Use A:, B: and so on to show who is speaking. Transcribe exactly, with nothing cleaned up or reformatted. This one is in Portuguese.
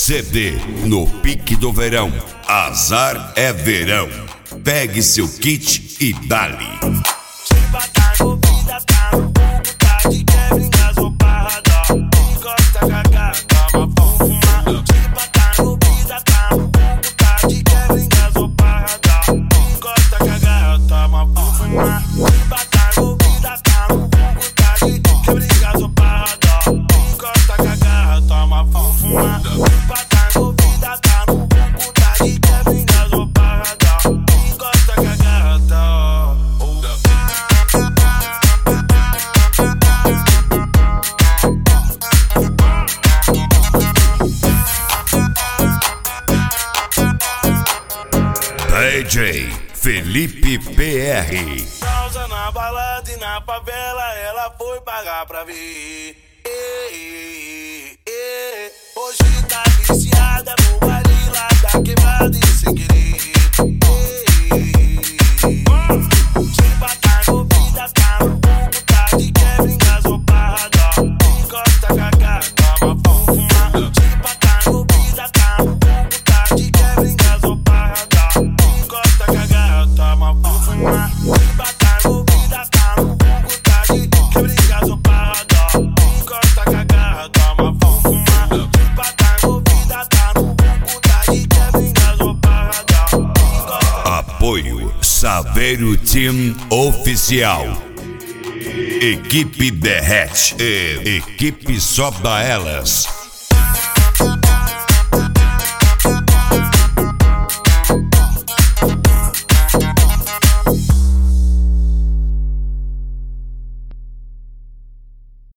A: C D no pique do verão. Azar é verão. Pegue seu kit e dali. D J Felipe P R.
B: Causa na balada e na favela, ela foi pagar pra ver. Ei, ei, ei. Hoje tá viciada no baile lá da quebrada e sem querer. Se batar no vida, tá no buco, tá de quebra, engasopada. Encosta cagada, toma fuma. Se batar no vida, tá no buco, tá de quebra, engasopada. Encosta cagada, toma fuma. Se batar no vida, tá no buco, tá de quebra, engasopada. Encosta cagada, toma fuma. Se batar no vida, tá no buco, tá de quebra, engasopada.
A: Apoio Saveiro Team Oficial. Equipe Derrete e Equipe Só da Elas.